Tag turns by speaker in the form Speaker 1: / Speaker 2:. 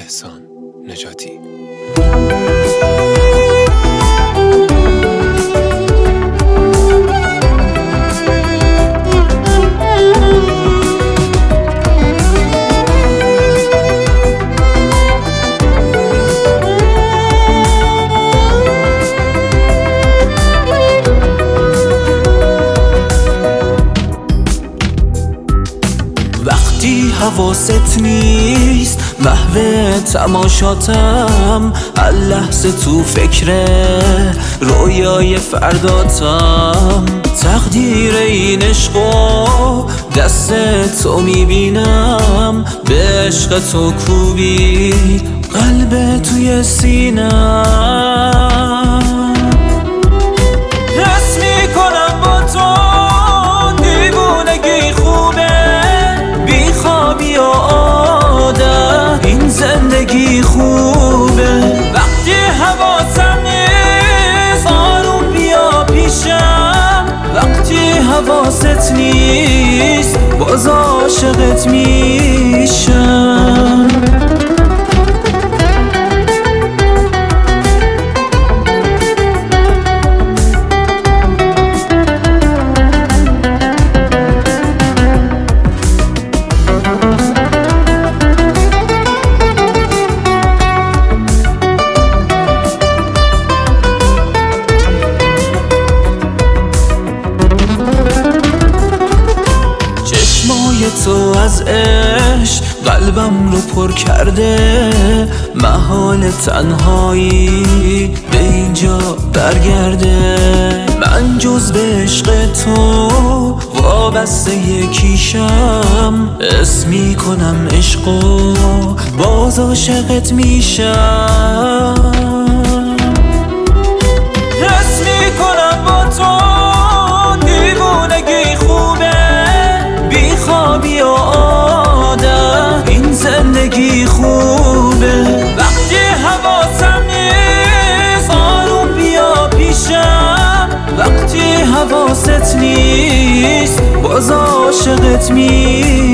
Speaker 1: احسان نجاتی.
Speaker 2: وقتی حواست نیست محو تماشاتم، هر لحظه تو فکر رویای فرداتم. تقدیر این عشقو دست تو میبینم، به عشق تو کوبی قلب توی سینم. حس میکنم با تو دیوونگی خوبه، بیخوابی و عادت این زندگی خوبه. وقتی حواسم نیست آروم بیا پیشم، وقتی حواست نیست باز عاشقت میشم. تو از عشق قلبم رو پر کرده، محال تنهایی به اینجا برگرده. من جز به عشق تو وابسته یکیشم، حس میکنم عشقو باز عاشقت میشم. حس میکنم با تو دیوونگی خوبه، بیخوابی و عادت این زندگی خوبه. وقتی حواسم نیست آروم بیا پیشم، وقتی حواست نیست باز عاشقت میشم.